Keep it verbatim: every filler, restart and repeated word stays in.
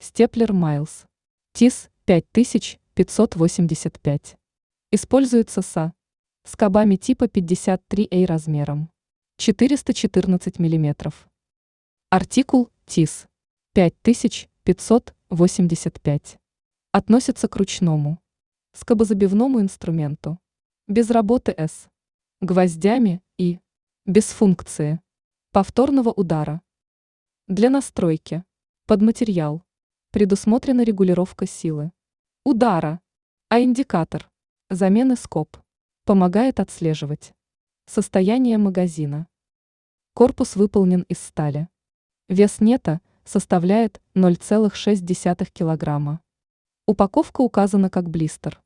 Степлер Майлз. ТИС пять тысяч пятьсот восемьдесят пять. Используется со скобами типа пятьдесят три эй размером четыреста четырнадцать миллиметров. Артикул ТИС пять тысяч пятьсот восемьдесят пять. Относится к ручному скобозабивному инструменту, без работы с гвоздями и без функции повторного удара. Для настройки под материал предусмотрена регулировка силы удара, а индикатор замены скоб помогает отслеживать состояние магазина. Корпус выполнен из стали. Вес нета составляет ноль целых шесть десятых килограмма. Упаковка указана как блистер.